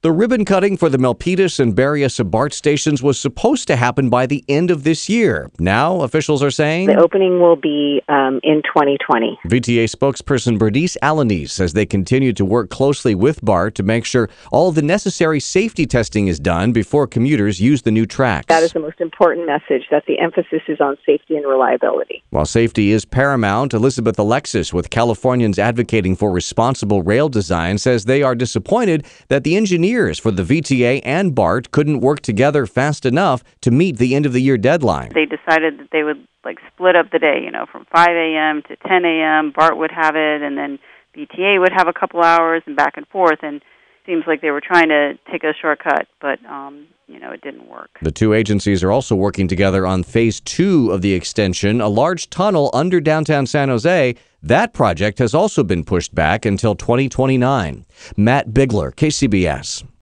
The ribbon cutting for the Milpitas and Berryessa BART stations was supposed to happen by the end of this year. Now, officials are saying the opening will be in 2020. VTA spokesperson Bernice Alanis says they continue to work closely with BART to make sure all the necessary safety testing is done before commuters use the new tracks. That is the most important message, that the emphasis is on safety and reliability. While safety is paramount, Elizabeth Alexis with Californians Advocating for Responsible Rail Design says they are disappointed that the engineers for the VTA and BART couldn't work together fast enough to meet the end-of-the-year deadline. They decided that they would split up the day, from 5 a.m. to 10 a.m. BART would have it, and then VTA would have a couple hours and back and forth. And it seems like they were trying to take a shortcut, but it didn't work. The two agencies are also working together on Phase 2 of the extension, a large tunnel under downtown San Jose. That project has also been pushed back until 2029. Matt Bigler, KCBS.